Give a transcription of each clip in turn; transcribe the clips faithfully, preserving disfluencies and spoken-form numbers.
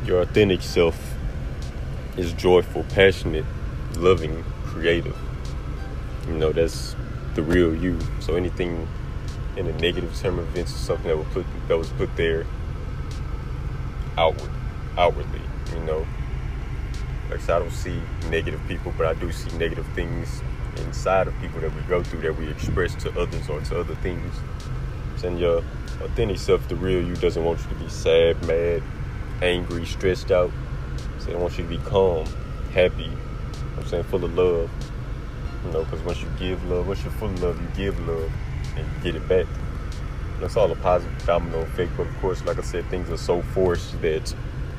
Your authentic self is joyful, passionate, loving, creative. You know, that's the real you. So anything in a negative term of events or something that was put that was put there outward, outwardly, you know. Like I said, I don't see negative people, but I do see negative things inside of people that we go through, that we express to others or to other things. And your authentic self, the real you, doesn't want you to be sad, mad, angry, stressed out. So they want you to be calm, happy, you know what I'm saying, full of love. You know, because once you give love, once you're full of love, you give love and you get it back. And it's all a positive domino effect. But of course, like I said, things are so forced that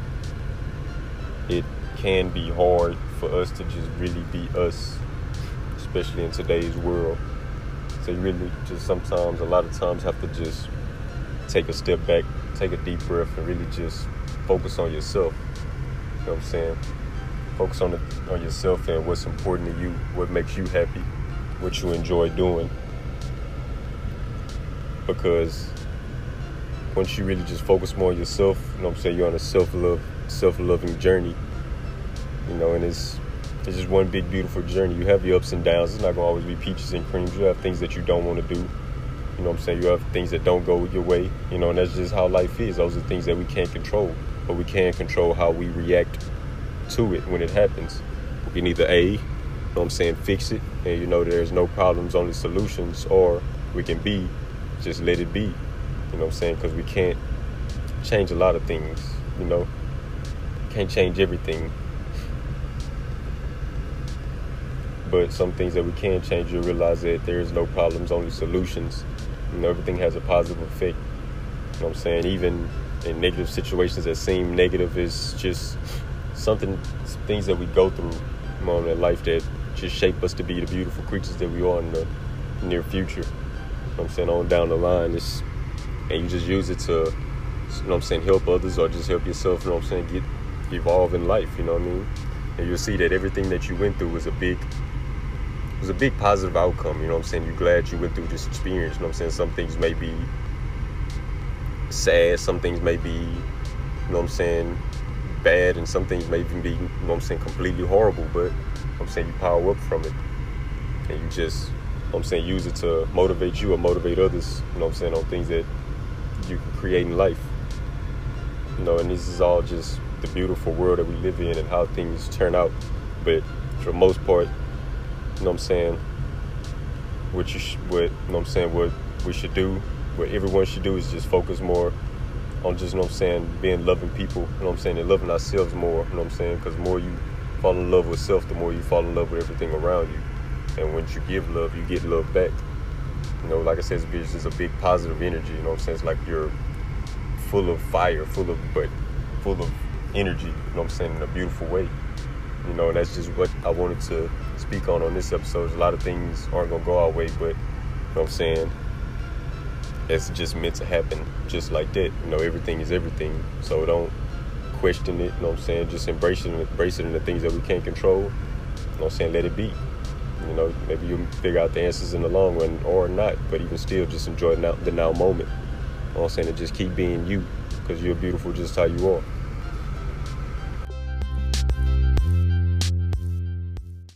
it can be hard for us to just really be us, especially in today's world. So you really just sometimes, a lot of times, have to just take a step back, take a deep breath, and really just focus on yourself. You know what I'm saying? Focus on the, on yourself and what's important to you, what makes you happy, what you enjoy doing. Because once you really just focus more on yourself, you know what I'm saying, you're on a self-love, self-loving journey. You know, and it's it's just one big, beautiful journey. You have your ups and downs. It's not going to always be peaches and creams. You have things that you don't want to do. You know what I'm saying? You have things that don't go your way. You know, and that's just how life is. Those are things that we can't control. But we can control how we react to it when it happens. We can either A, you know what I'm saying, fix it, and you know there's no problems, only solutions. Or we can B, just let it be. You know what I'm saying? Because we can't change a lot of things, you know. Can't change everything. But some things that we can change, you'll realize that there is no problems, only solutions. You know, everything has a positive effect. You know what I'm saying? Even in negative situations that seem negative, is just something, things that we go through, you know, in life that just shape us to be the beautiful creatures that we are in the near future. You know what I'm saying? On down the line, it's, and you just use it to, you know what I'm saying, help others or just help yourself, you know what I'm saying, get evolve in life, you know what I mean? And you'll see that everything that you went through was a big was a big positive outcome, you know what I'm saying? You're glad you went through this experience, you know what I'm saying? Some things may be sad, some things may be, you know what I'm saying, bad, and some things may even be, you know what I'm saying, completely horrible, but, you know what I'm saying, you power up from it. And you just, you know what I'm saying, use it to motivate you or motivate others, you know what I'm saying, on things that you can create in life. You know, and this is all just the beautiful world that we live in and how things turn out. But for the most part, you know what I'm saying, what you sh- what, you know what I'm saying, what we should do, what everyone should do is just focus more on just, you know what I'm saying, being loving people, you know what I'm saying, and loving ourselves more, you know what I'm saying, because the more you fall in love with self, the more you fall in love with everything around you. And once you give love, you get love back. You know, like I said, it's just a big positive energy, you know what I'm saying, it's like you're full of fire, full of, but full of energy, you know what I'm saying, in a beautiful way. You know, and that's just what I wanted to speak on on this episode. A lot of things aren't going to go our way, but, you know what I'm saying, it's just meant to happen just like that. You know, everything is everything. So don't question it, you know what I'm saying, just embrace it, embrace it in the things that we can't control. You know what I'm saying, let it be. You know, maybe you'll figure out the answers in the long run or not, but even still, just enjoy the now, the now moment. You know what I'm saying, and just keep being you, because you're beautiful just how you are.